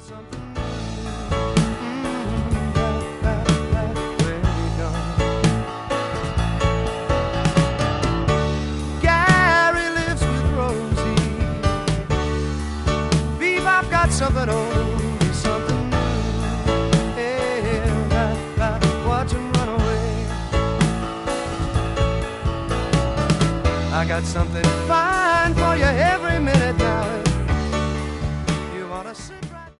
something new. That way gone. Gary lives with Rosie. Bebop got something old, something new. Yeah, watch him run away. I got something fine for you every minute now. You wanna sit